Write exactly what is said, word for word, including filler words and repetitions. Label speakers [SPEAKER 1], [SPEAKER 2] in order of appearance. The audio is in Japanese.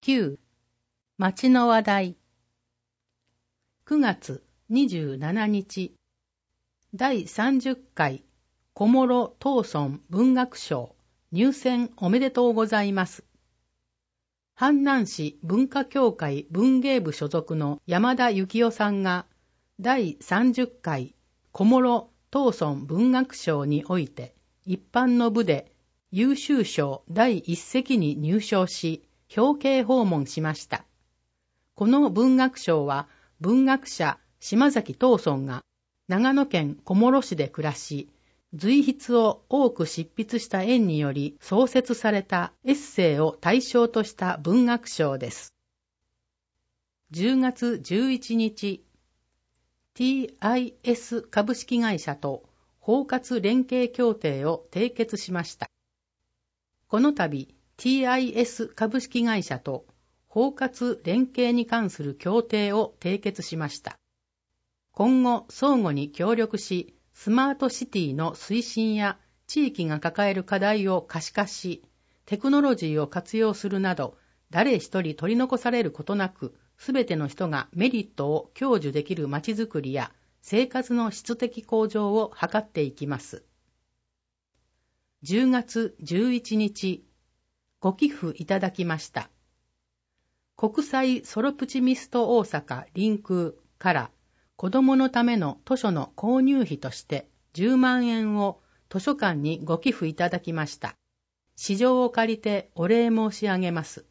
[SPEAKER 1] きゅう. 町の話題。くがつにじゅうしちにち、だいさんじゅっかい小諸東村文学賞入選おめでとうございます。阪南市文化協会文芸部所属の山田幸雄さんがだいさんじゅっかい小諸東村文学賞において一般の部で優秀賞だいいっ席に入賞し、表敬訪問しました。この文学賞は文学者島崎藤村が長野県小諸市で暮らし、随筆を多く執筆した縁により創設されたエッセイを対象とした文学賞です。じゅうがつじゅういちにち、ティーアイエス 株式会社と包括連携協定を締結しました。この度、ティーアイエス 株式会社と包括連携に関する協定を締結しました。今後、相互に協力し、スマートシティの推進や地域が抱える課題を可視化し、テクノロジーを活用するなど、誰一人取り残されることなく、すべての人がメリットを享受できるまちづくりや生活の質的向上を図っていきます。じゅうがつじゅういちにち、ご寄付いただきました。国際ソロプチミスト大阪臨空から子どものための図書の購入費としてじゅうまんえんを図書館にご寄付いただきました。市場を借りてお礼申し上げます。